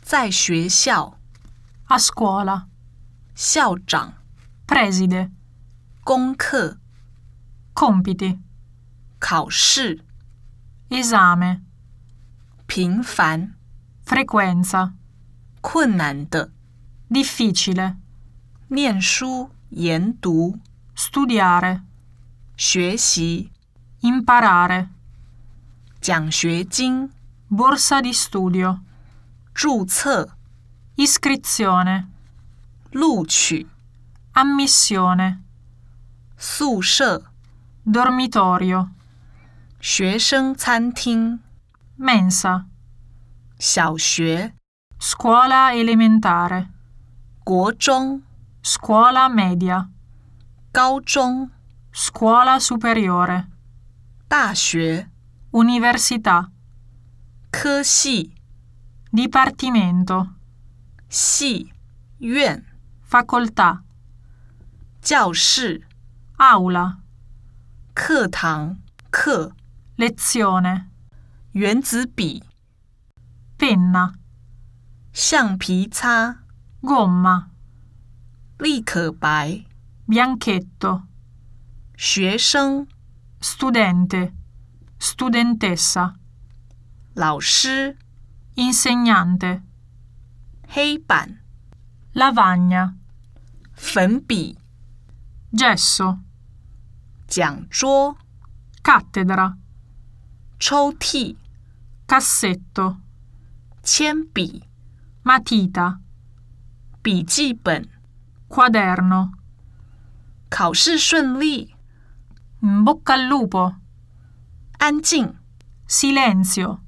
在学校 a scuola, 校长 preside, 功课 compiti, 考试 esame, 频繁 frequenza, 困难的 difficile, 念书研读 studiare, 学习 imparare, 奖学金 borsa di studio, 注册 iscrizione, 录取 ammissione, 宿舍 dormitorio, 学生餐厅 mensa, 小学 scuola elementare, 国中 scuola media, 高中 scuola superiore, 大学 università, 科系 dipartimento, 系院 facoltà, 教室 aula, 课堂课 lezione, 原子笔 penna, 橡皮擦 gomma, 立可白 bianchetto, 学生 studente, studentessa, 老师 insegnante, 黑板 lavagna, 粉笔 gesso, 讲桌 cattedra, 抽屉 cassetto, 铅笔 matita, 笔记本 quaderno, 考试顺利 in bocca al lupo, 安静 silenzio,